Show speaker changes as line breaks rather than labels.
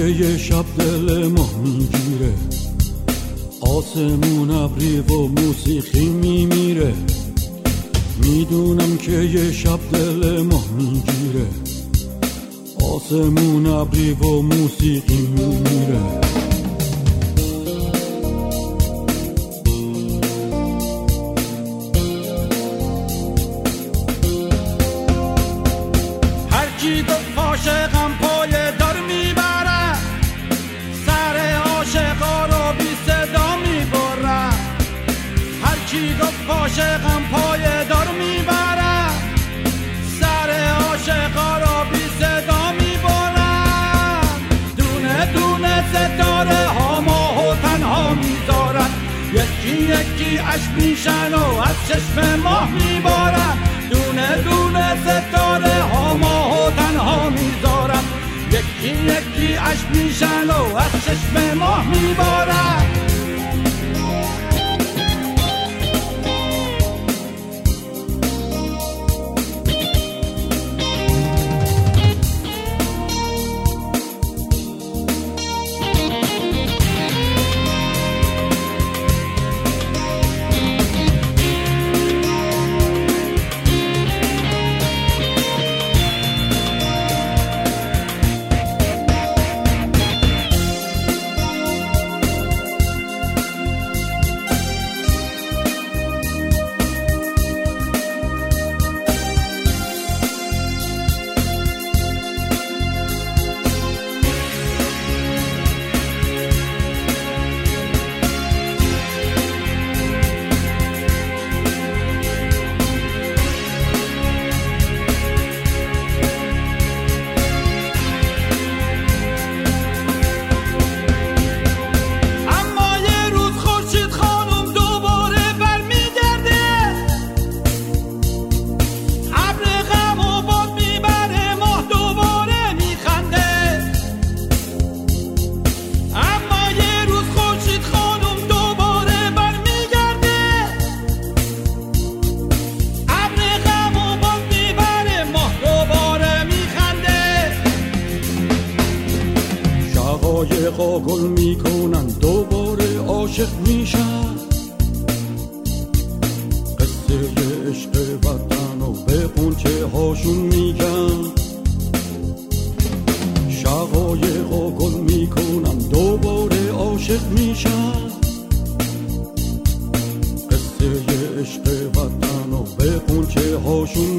یه شب دل ما میگیره، آسمون ابری و موسیقی میمیره. میدونم که یه شب دل ما میگیره، آسمون ابری و موسیقی میمیره.
هرکی گفت عاشقم پای دار میبره، سر عاشقا رو بی صدا میبره. هرکی گفت عاشقم پای دار میبره، سر عاشقا رو بی صدا میبره. دونه دونه ستاره ها ماهو تنها میذارن، یکی یکی عشق میشن و از چشم ماه میبارن. دونه دونه ستاره ها ماهو تنها میذارن، یکی یکی عشق میشن و از چشم ماه میبارن.
شقایقا گل میکنن دوباره عاشق میشن، قصه عشق وطن و به قنچه هاشون میگن. شقایقا گل میکنن دوباره عاشق میشن، قصه عشق وطن و به قنچه هاشون